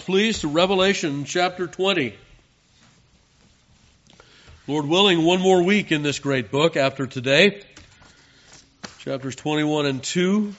please, to Revelation chapter 20. Lord willing, one more week in this great book after today. Chapters 21 and 2.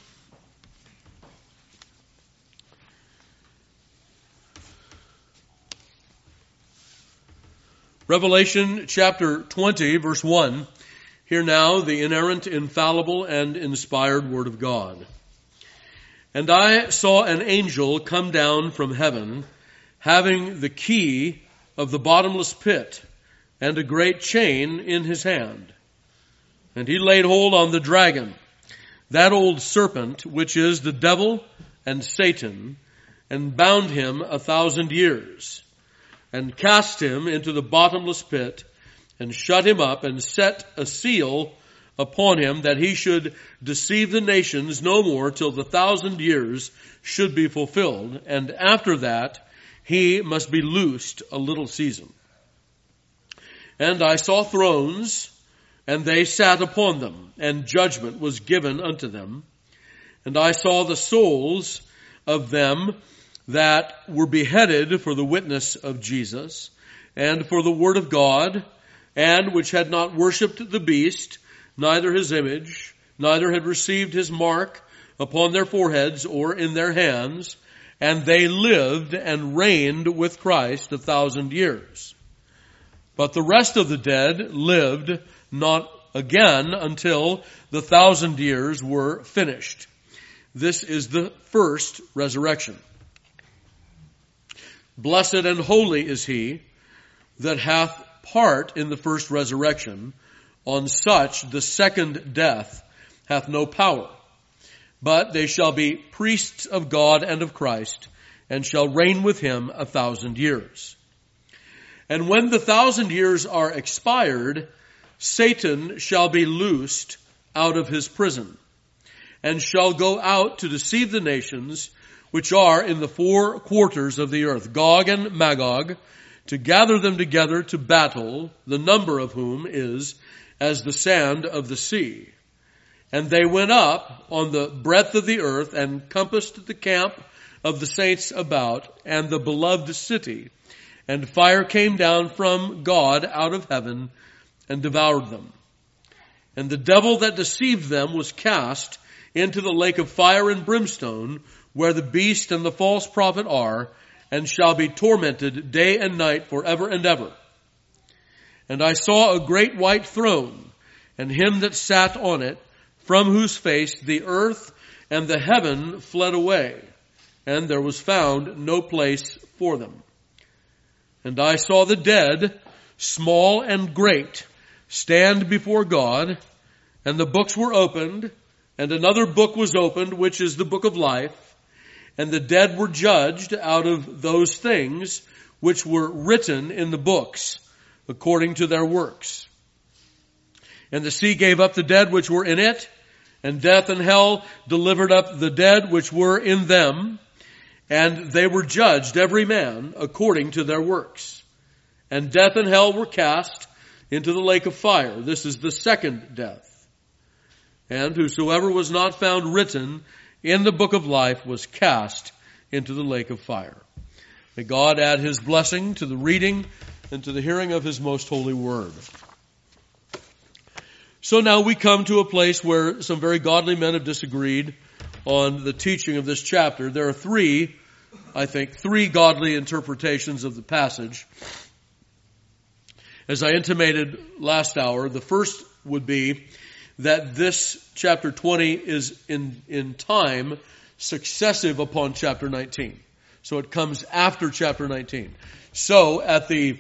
Revelation chapter 20, verse 1. Hear now the inerrant, infallible, and inspired Word of God. And I saw an angel come down from heaven, having the key of the bottomless pit, and a great chain in his hand. And he laid hold on the dragon, that old serpent, which is the devil and Satan, and bound him 1,000 years, and cast him into the bottomless pit, and shut him up, and set a seal upon him, that he should deceive the nations no more till the 1,000 years should be fulfilled, and after that he must be loosed a little season. And I saw thrones, and they sat upon them, and judgment was given unto them. And I saw the souls of them that were beheaded for the witness of Jesus, and for the word of God, and which had not worshipped the beast, neither his image, neither had received his mark upon their foreheads or in their hands, and they lived and reigned with Christ 1,000 years. But the rest of the dead lived not again until the 1,000 years were finished. This is the first resurrection. Blessed and holy is he that hath part in the first resurrection. On such the second death hath no power. But they shall be priests of God and of Christ, and shall reign with him 1,000 years. And when the 1,000 years are expired, Satan shall be loosed out of his prison, and shall go out to deceive the nations which are in the four quarters of the earth, Gog and Magog, to gather them together to battle, the number of whom is as the sand of the sea. And they went up on the breadth of the earth, and compassed the camp of the saints about, and the beloved city. And fire came down from God out of heaven, and devoured them. And the devil that deceived them was cast into the lake of fire and brimstone, where the beast and the false prophet are, and shall be tormented day and night forever and ever. And I saw a great white throne, and him that sat on it, from whose face the earth and the heaven fled away, and there was found no place for them. And I saw the dead, small and great, stand before God, and the books were opened, and another book was opened, which is the book of life. And the dead were judged out of those things which were written in the books, according to their works. And the sea gave up the dead which were in it, and death and hell delivered up the dead which were in them, and they were judged every man according to their works. And death and hell were cast into the lake of fire. This is the second death. And whosoever was not found written in the book of life was cast into the lake of fire. May God add his blessing to the reading and to the hearing of his most holy word. So now we come to a place where some very godly men have disagreed on the teaching of this chapter. There are three godly interpretations of the passage. As I intimated last hour, the first would be that this chapter 20 is in time successive upon chapter 19. So it comes after chapter 19. So at the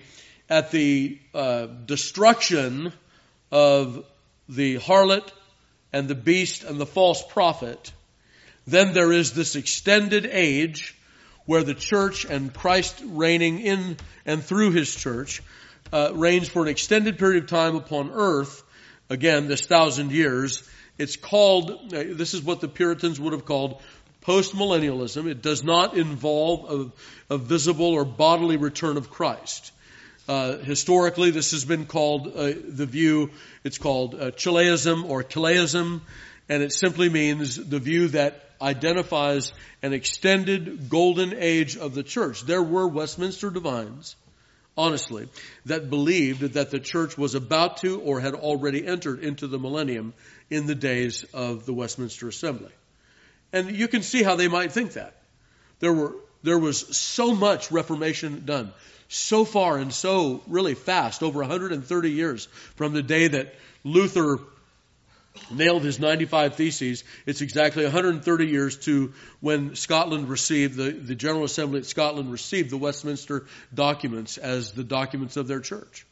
destruction of the harlot and the beast and the false prophet, then there is this extended age where the church and Christ reigning in and through his church reigns for an extended period of time upon earth. Again, this 1,000 years. It's called, this is what the Puritans would have called postmillennialism. It does not involve a visible or bodily return of Christ. Historically, this has been called it's called Chiliasm or Chiliasm, And it simply means the view that identifies an extended golden age of the church. There were Westminster divines, honestly, that believed that the church was about to or had already entered into the millennium in the days of the Westminster Assembly. And you can see how they might think that. There was so much Reformation done, so far and so really fast, over 130 years from the day that Luther nailed his 95 Theses. It's exactly 130 years to when Scotland received, the General Assembly at Scotland received the Westminster documents as the documents of their church.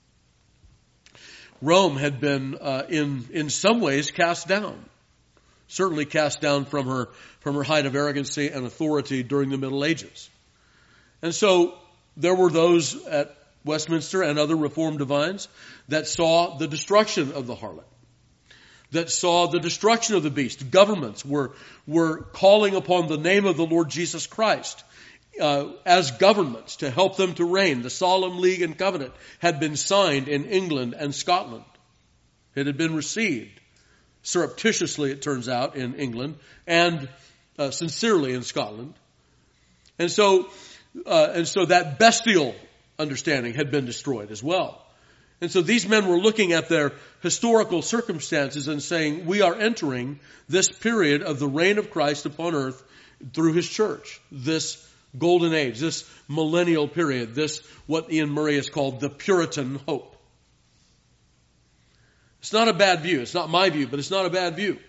Rome had been, in some ways, cast down. Certainly cast down from her height of arrogancy and authority during the Middle Ages. And so there were those at Westminster and other Reformed divines that saw the destruction of the harlot, that saw the destruction of the beast. Governments were calling upon the name of the Lord Jesus Christ as governments to help them to reign. The Solemn League and Covenant had been signed in England and Scotland. It had been received surreptitiously, it turns out, in England, and sincerely in Scotland. And so that bestial understanding had been destroyed as well. And so these men were looking at their historical circumstances and saying, we are entering this period of the reign of Christ upon earth through his church, this golden age, this millennial period, this what Ian Murray has called the Puritan hope. It's not a bad view. It's not my view, but it's not a bad view.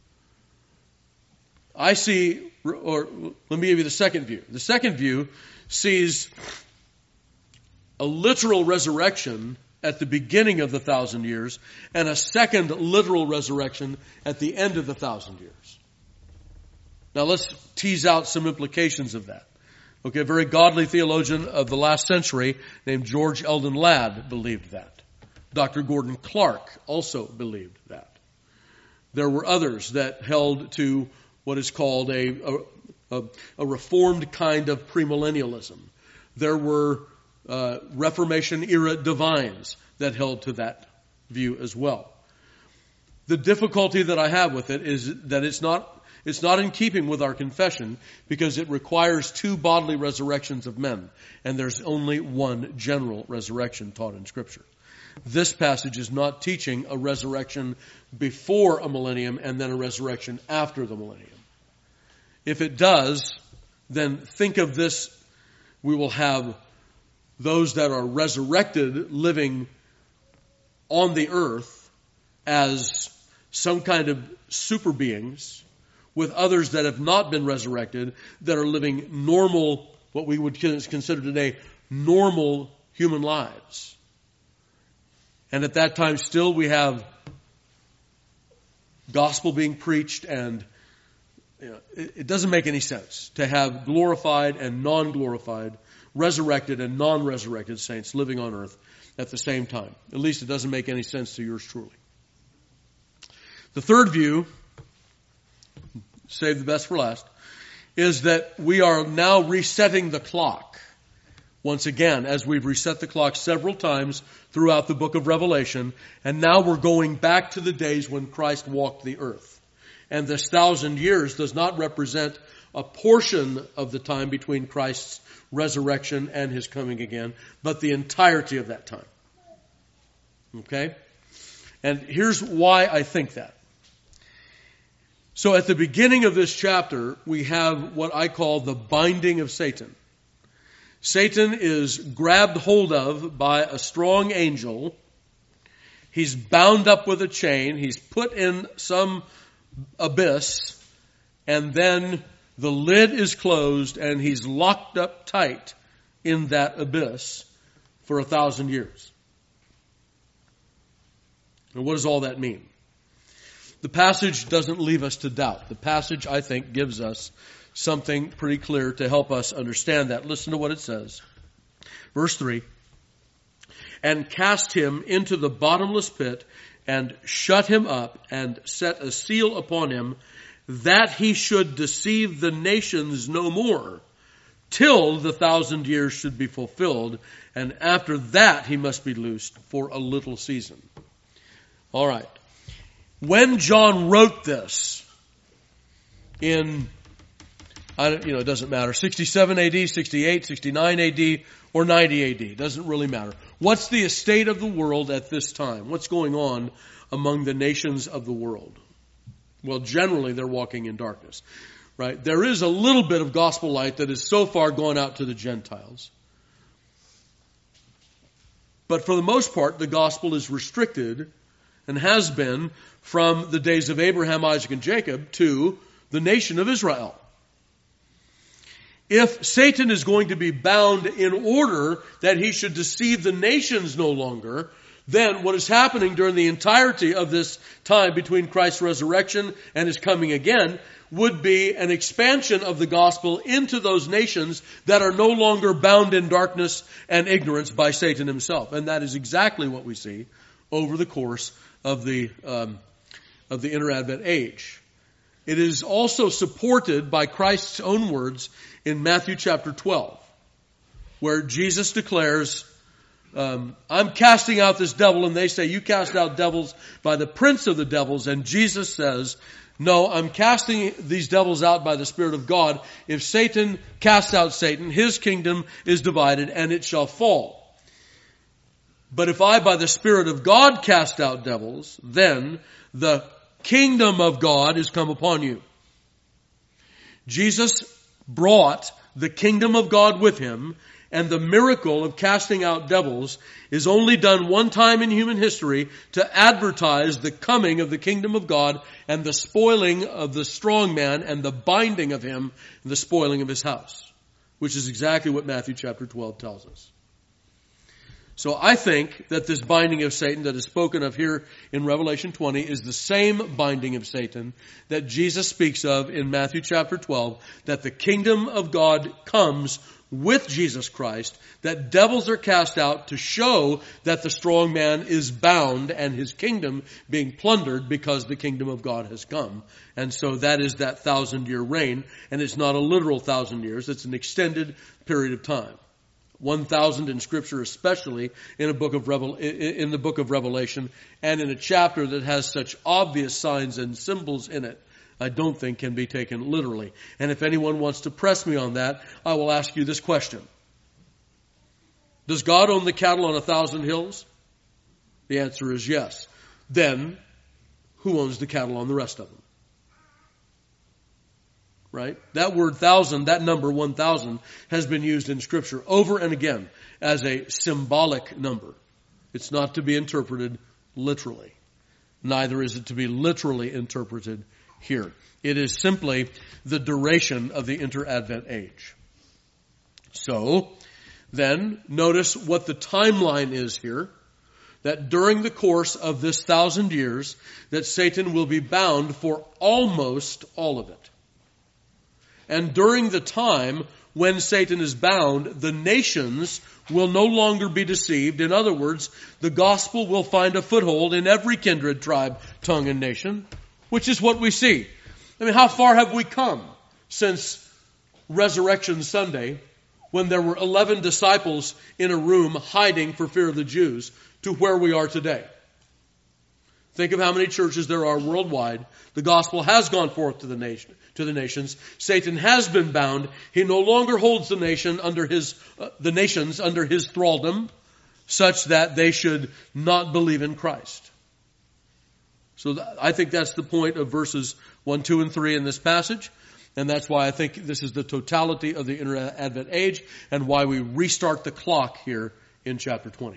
I see, or let me give you the second view. The second view sees a literal resurrection at the beginning of the 1,000 years and a second literal resurrection at the end of the 1,000 years. Now let's tease out some implications of that. Okay, a very godly theologian of the last century named George Eldon Ladd believed that. Dr. Gordon Clark also believed that. There were others that held to what is called a reformed kind of premillennialism. There were Reformation era divines that held to that view as well. The difficulty that I have with it is that it's not in keeping with our confession because it requires two bodily resurrections of men, and there's only one general resurrection taught in Scripture. This passage is not teaching a resurrection before a millennium and then a resurrection after the millennium. If it does, then think of this. We will have those that are resurrected living on the earth as some kind of super beings, with others that have not been resurrected that are living normal, what we would consider today, normal human lives. And at that time still we have gospel being preached, and it doesn't make any sense to have glorified and non-glorified, resurrected and non-resurrected saints living on earth at the same time. At least it doesn't make any sense to yours truly. The third view, save the best for last, is that we are now resetting the clock. Once again, as we've reset the clock several times throughout the book of Revelation, and now we're going back to the days when Christ walked the earth. And this 1,000 years does not represent a portion of the time between Christ's resurrection and his coming again, but the entirety of that time. Okay? And here's why I think that. So at the beginning of this chapter, we have what I call the binding of Satan. Satan is grabbed hold of by a strong angel. He's bound up with a chain. He's put in some abyss. And then the lid is closed and he's locked up tight in that abyss for 1,000 years. And what does all that mean? The passage doesn't leave us to doubt. The passage, I think, gives us something pretty clear to help us understand that. Listen to what it says. Verse 3. And cast him into the bottomless pit and shut him up and set a seal upon him that he should deceive the nations no more till the 1,000 years should be fulfilled. And after that he must be loosed for a little season. All right. when John wrote this in, it doesn't matter, 67 AD, 68, 69 AD, or 90 AD. It doesn't really matter. What's the estate of the world at this time? What's going on among the nations of the world? Well, generally they're walking in darkness, right? There is a little bit of gospel light that has so far gone out to the Gentiles. But for the most part, the gospel is restricted and has been from the days of Abraham, Isaac, and Jacob to the nation of Israel. If Satan is going to be bound in order that he should deceive the nations no longer, then what is happening during the entirety of this time between Christ's resurrection and his coming again would be an expansion of the gospel into those nations that are no longer bound in darkness and ignorance by Satan himself. And that is exactly what we see over the course of the inter-Advent age. It is also supported by Christ's own words in Matthew chapter 12, where Jesus declares, I'm casting out this devil, and they say, you cast out devils by the prince of the devils. And Jesus says, no, I'm casting these devils out by the Spirit of God. If Satan casts out Satan, his kingdom is divided and it shall fall. But if I by the Spirit of God cast out devils, then the kingdom of God is come upon you. Jesus brought the kingdom of God with him, and the miracle of casting out devils is only done one time in human history to advertise the coming of the kingdom of God and the spoiling of the strong man and the binding of him and the spoiling of his house, which is exactly what Matthew chapter 12 tells us. So I think that this binding of Satan that is spoken of here in Revelation 20 is the same binding of Satan that Jesus speaks of in Matthew chapter 12, that the kingdom of God comes with Jesus Christ, that devils are cast out to show that the strong man is bound and his kingdom being plundered because the kingdom of God has come. And so that is that 1,000-year reign, and it's not a literal 1,000 years, it's an extended period of time. 1,000 in Scripture, especially in the book of Revelation, and in a chapter that has such obvious signs and symbols in it, I don't think can be taken literally. And if anyone wants to press me on that, I will ask you this question. Does God own the cattle on 1,000 hills? The answer is yes. Then, who owns the cattle on the rest of them? Right? That word 1,000, that number 1,000, has been used in Scripture over and again as a symbolic number. It's not to be interpreted literally. Neither is it to be literally interpreted here. It is simply the duration of the inter-Advent age. So, then, notice what the timeline is here. That during the course of this 1,000 years, that Satan will be bound for almost all of it. And during the time when Satan is bound, the nations will no longer be deceived. In other words, the gospel will find a foothold in every kindred, tribe, tongue, and nation, which is what we see. I mean, how far have we come since Resurrection Sunday, when there were 11 disciples in a room hiding for fear of the Jews, to where we are today? Think of how many churches there are worldwide. The gospel has gone forth to the nations. Satan has been bound. He no longer holds the nations under his thraldom, such that they should not believe in Christ. So I think that's the point of verses 1, 2, and 3 in this passage. And that's why I think this is the totality of the inter-Advent age and why we restart the clock here in chapter 20.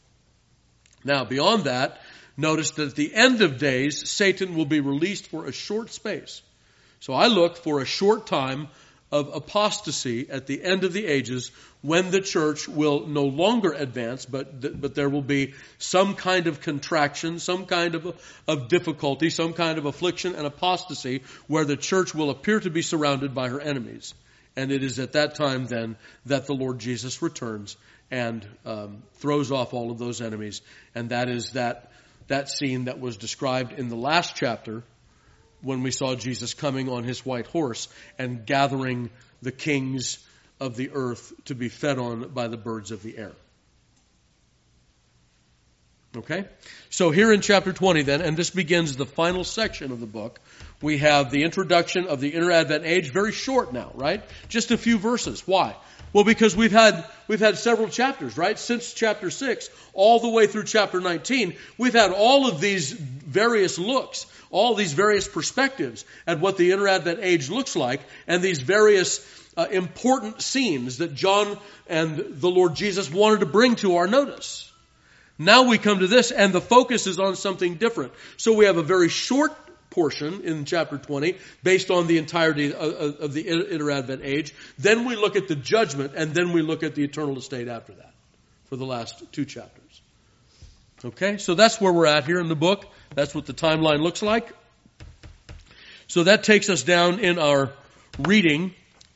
Now, beyond that, notice that at the end of days, Satan will be released for a short space. So I look for a short time of apostasy at the end of the ages when the church will no longer advance, but there will be some kind of contraction, some kind of difficulty, some kind of affliction and apostasy where the church will appear to be surrounded by her enemies. And it is at that time then that the Lord Jesus returns and throws off all of those enemies. And that is that scene that was described in the last chapter when we saw Jesus coming on his white horse and gathering the kings of the earth to be fed on by the birds of the air. Okay? So here in chapter 20 then, and this begins the final section of the book, we have the introduction of the inner Advent age, very short now, right? Just a few verses. Why? Well, because we've had several chapters, right? Since chapter 6, all the way through chapter 19, we've had all of these various looks, all these various perspectives at what the inner Advent age looks like, and these various important scenes that John and the Lord Jesus wanted to bring to our notice. Now we come to this, and the focus is on something different. So we have a very short portion in chapter 20 based on the entirety of the inner Advent age. Then we look at the judgment, and then we look at the eternal estate after that for the last 2 chapters. Okay, so that's where we're at here in the book. That's what the timeline looks like. So that takes us down in our reading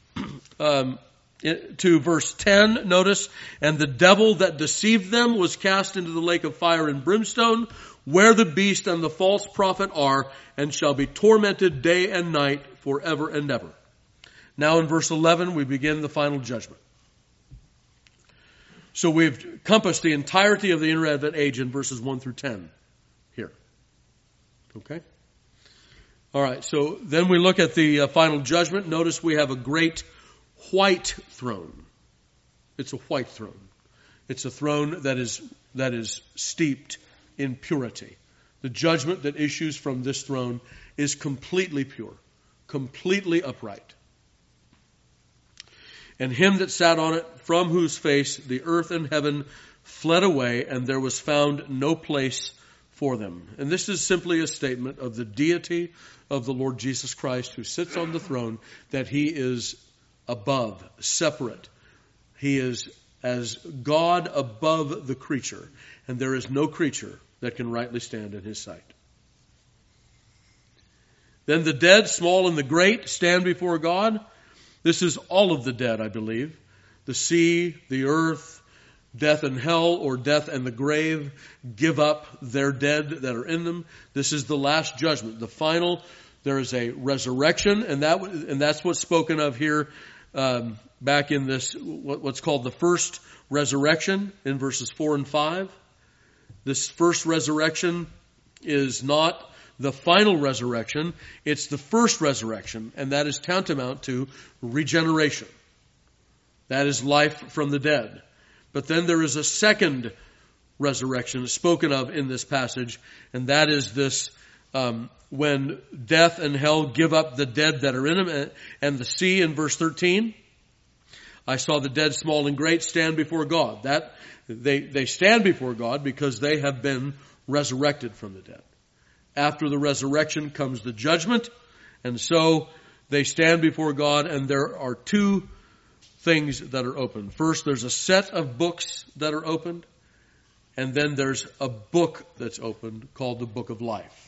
to verse 10, notice, and the devil that deceived them was cast into the lake of fire and brimstone, where the beast and the false prophet are, and shall be tormented day and night forever and ever. Now in verse 11, we begin the final judgment. So we've compassed the entirety of the inner Advent age in verses 1 through 10 here. Okay? All right, so then we look at the final judgment. Notice we have a great white throne. It's a white throne. It's a throne that is steeped in purity. The judgment that issues from this throne is completely pure, completely upright. And him that sat on it, from whose face the earth and heaven fled away, and there was found no place for them. And this is simply a statement of the deity of the Lord Jesus Christ, who sits on the throne, that he is above, separate. He is as God above the creature, and there is no creature that can rightly stand in his sight. Then the dead, small and the great, stand before God. This is all of the dead, I believe. The sea, the earth, death and hell, or death and the grave, give up their dead that are in them. This is the last judgment, the final. There is a resurrection, and that's what's spoken of here back in this, what's called the first resurrection in verses 4 and 5. This first resurrection is not the final resurrection. It's the first resurrection, and that is tantamount to regeneration. That is life from the dead. But then there is a second resurrection spoken of in this passage, and that is this when death and hell give up the dead that are in them, and the sea in verse 13. I saw the dead, small and great, stand before God. That they stand before God because they have been resurrected from the dead. After the resurrection comes the judgment, and so they stand before God, and there are 2 things that are opened. First, there's a set of books that are opened, and then there's a book that's opened called the Book of Life.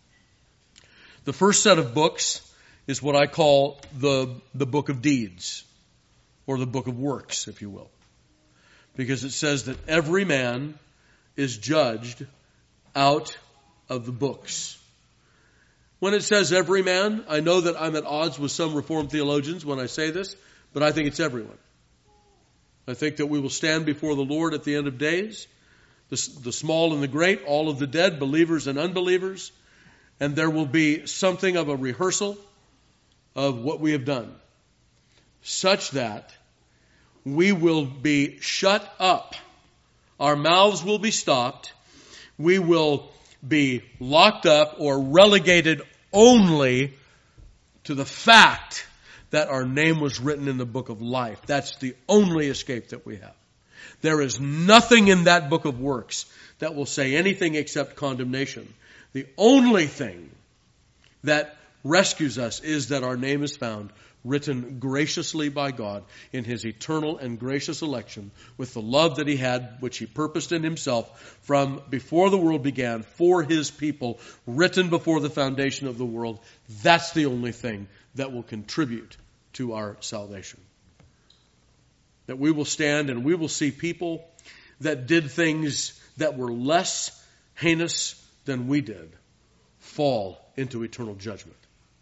The first set of books is what I call the Book of Deeds, or the Book of Works, if you will. Because it says that every man is judged out of the books. When it says every man, I know that I'm at odds with some Reformed theologians when I say this, but I think it's everyone. I think that we will stand before the Lord at the end of days, the small and the great, all of the dead, believers and unbelievers, and there will be something of a rehearsal of what we have done, such that we will be shut up. Our mouths will be stopped. We will be locked up or relegated only to the fact that our name was written in the book of life. That's the only escape that we have. There is nothing in that book of works that will say anything except condemnation. The only thing that rescues us is that our name is found written graciously by God in his eternal and gracious election with the love that he had, which he purposed in himself from before the world began for his people, written before the foundation of the world. That's the only thing that will contribute to our salvation. That we will stand and we will see people that did things that were less heinous than we did fall into eternal judgment.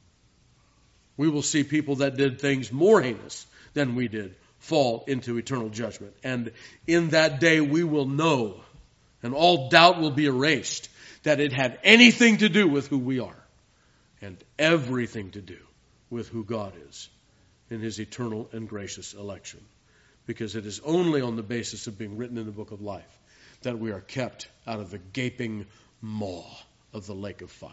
We will see people that did things more heinous than we did fall into eternal judgment. And in that day we will know, And all doubt will be erased that it had anything to do with who we are. And everything to do with who God is in His eternal and gracious election. Because it is only on the basis of being written in the book of life that we are kept out of the gaping maw of the lake of fire.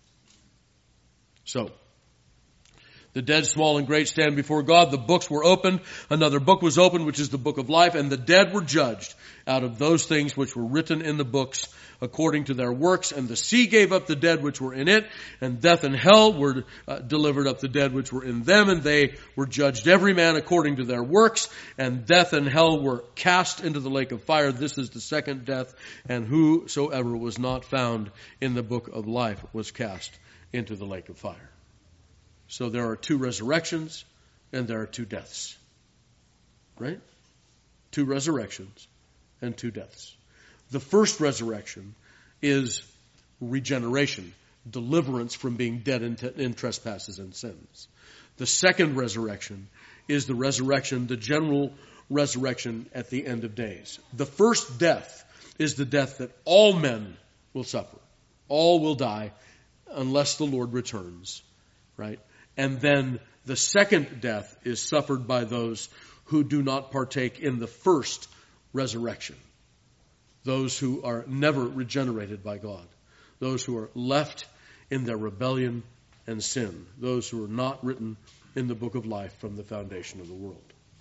So, the dead, small and great, stand before God. The books were opened. Another book was opened, which is the book of life. And the dead were judged out of those things which were written in the books according to their works. And the sea gave up the dead which were in it. And death and hell were delivered up the dead which were in them. And they were judged every man according to their works. And death and hell were cast into the lake of fire. This is the second death. And whosoever was not found in the book of life was cast into the lake of fire. So there are 2 resurrections and there are 2 deaths. Right? 2 resurrections and 2 deaths. The first resurrection is regeneration, deliverance from being dead in trespasses and sins. The second resurrection is the resurrection, the general resurrection at the end of days. The first death is the death that all men will suffer. All will die unless the Lord returns. Right? And then the second death is suffered by those who do not partake in the first resurrection. Those who are never regenerated by God. Those who are left in their rebellion and sin. Those who are not written in the book of life from the foundation of the world.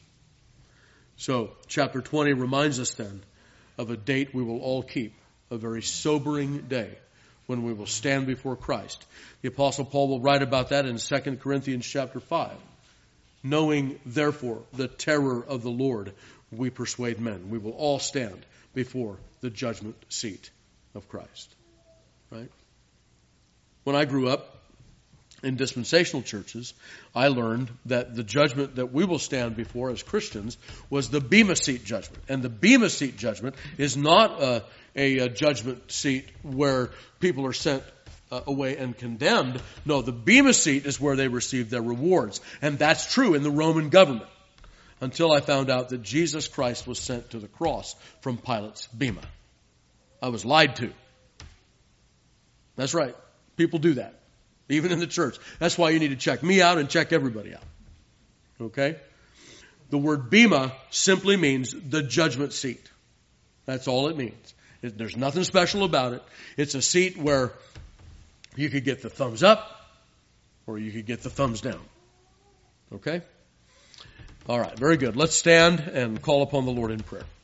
So, chapter 20 reminds us then of a date we will all keep. A very sobering day when we will stand before Christ. The Apostle Paul will write about that in 2 Corinthians chapter 5. Knowing, therefore, the terror of the Lord, we persuade men. We will all stand before the judgment seat of Christ. Right? When I grew up in dispensational churches, I learned that the judgment that we will stand before as Christians was the Bema Seat judgment. And the Bema Seat judgment is not a judgment seat where people are sent away and condemned. No, the Bema Seat is where they receive their rewards. And that's true in the Roman government. Until I found out that Jesus Christ was sent to the cross from Pilate's Bema. I was lied to. That's right. People do that. Even in the church. That's why you need to check me out and check everybody out. Okay? The word Bema simply means the judgment seat. That's all it means. There's nothing special about it. It's a seat where you could get the thumbs up or you could get the thumbs down. Okay? All right, very good. Let's stand and call upon the Lord in prayer.